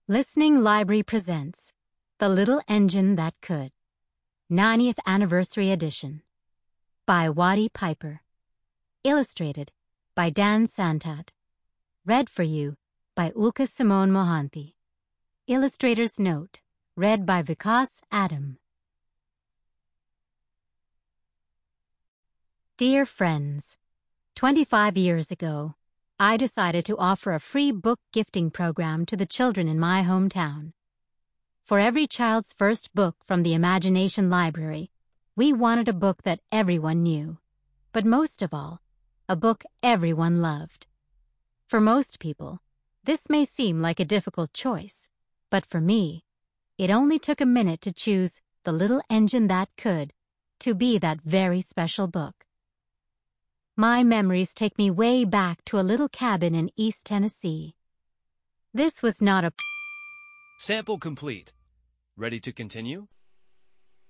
Listening Library presents The Little Engine That Could, 90th Anniversary Edition, by Waddy Piper. Illustrated by Dan Santat. Read for you by Ulka Simone Mohanty. Illustrator's Note, read by Vikas Adam. Dear friends, 25 years ago, I decided to offer a free book gifting program to the children in my hometown. For every child's first book from the Imagination Library, we wanted a book that everyone knew, but most of all, a book everyone loved. For most people, this may seem like a difficult choice, but for me, it only took a minute to choose The Little Engine That Could to be that very special book. My memories take me way back to a little cabin in East Tennessee. This was not a... Sample complete. Ready to continue?